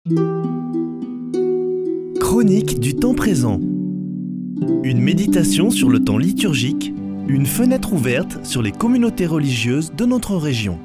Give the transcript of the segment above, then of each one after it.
Chronique du temps présent. Une méditation sur le temps liturgique, une fenêtre ouverte sur les communautés religieuses de notre région.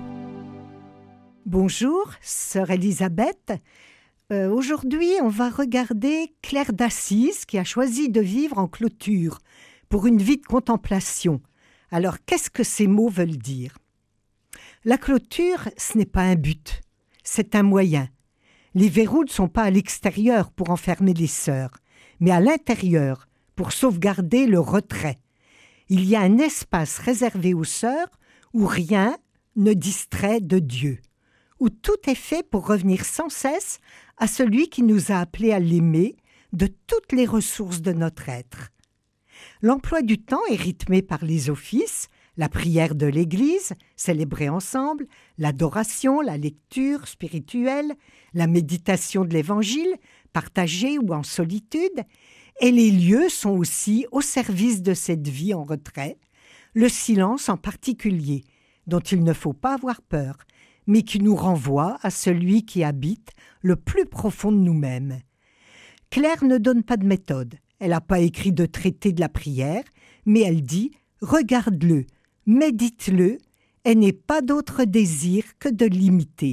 Bonjour, sœur Elisabeth. Aujourd'hui, on va regarder Claire d'Assise qui a choisi de vivre en clôture pour une vie de contemplation. Alors, qu'est-ce que ces mots veulent dire ? La clôture, ce n'est pas un but, c'est un moyen. Les verrous ne sont pas à l'extérieur pour enfermer les sœurs, mais à l'intérieur pour sauvegarder le retrait. Il y a un espace réservé aux sœurs où rien ne distrait de Dieu, où tout est fait pour revenir sans cesse à celui qui nous a appelés à l'aimer de toutes les ressources de notre être. L'emploi du temps est rythmé par les offices, la prière de l'Église, célébrée ensemble, l'adoration, la lecture spirituelle, la méditation de l'Évangile, partagée ou en solitude, et les lieux sont aussi au service de cette vie en retrait, le silence en particulier, dont il ne faut pas avoir peur, mais qui nous renvoie à celui qui habite le plus profond de nous-mêmes. Claire ne donne pas de méthode, elle n'a pas écrit de traité de la prière, mais elle dit « regarde-le ». Médite-le et n'aie pas d'autre désir que de l'imiter.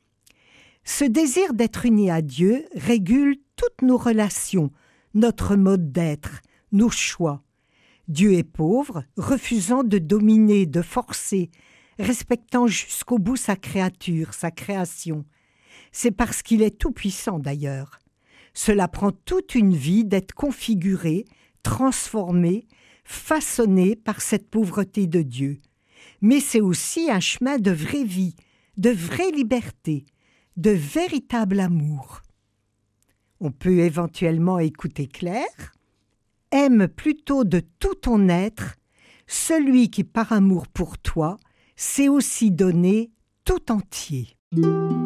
Ce désir d'être uni à Dieu régule toutes nos relations, notre mode d'être, nos choix. Dieu est pauvre, refusant de dominer, de forcer, respectant jusqu'au bout sa créature, sa création. C'est parce qu'il est tout-puissant d'ailleurs. Cela prend toute une vie d'être configuré, transformé, façonné par cette pauvreté de Dieu. Mais c'est aussi un chemin de vraie vie, de vraie liberté, de véritable amour. On peut éventuellement écouter Claire. Aime plutôt de tout ton être celui qui, par amour pour toi, s'est aussi donné tout entier.